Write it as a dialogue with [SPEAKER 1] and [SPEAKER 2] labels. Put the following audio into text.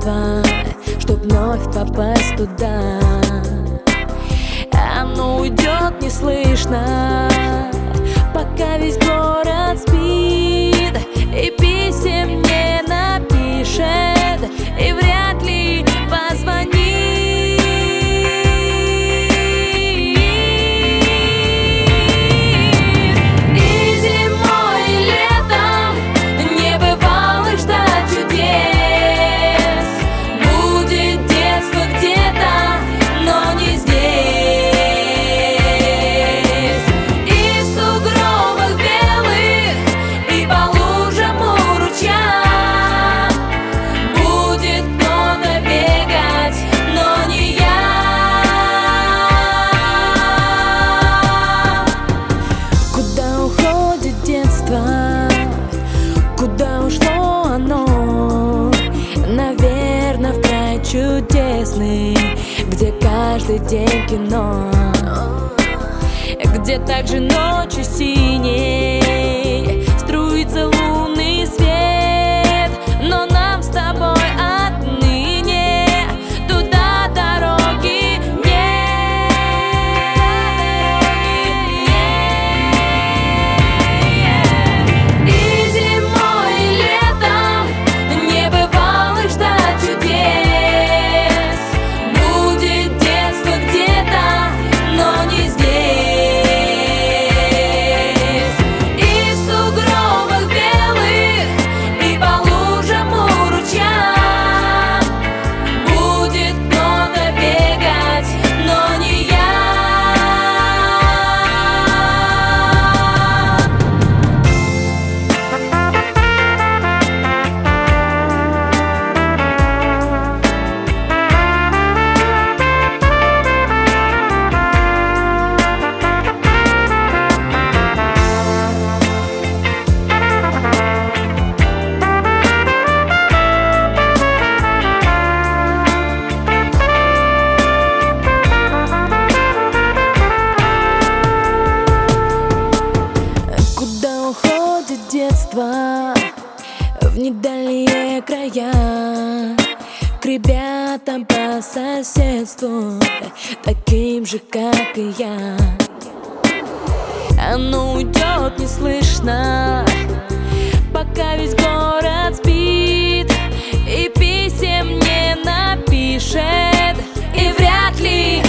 [SPEAKER 1] детства, чтоб вновь попасть туда. Оно уйдет неслышно, пока весь город спит, и писем не напишет, и вряд ли позвонит. И зимой, и летом небывалых ждать чудес. Будет детство где-то, но не здесь. И в сугробах белых, и по лужам у ручья будет кто-то бегать, но не я. Куда уходит детство? Куда ушло оно? Наверно, в край чудесный, где каждый день кино, где также ночью синей струится лунный свет. Но нам с тобой отныне туда дороги нет. И зимой, и летом небывалых ждать чудес. Будет детство где-то, но не здесь. И в сугробах белых, и по лужам у ручья будет кто-то бегать, но не я. Куда уходит детство в недальние края, к ребятам по соседству, таким же, как и я. Оно уйдет неслышно, пока весь город спит, и писем не напишет, и вряд ли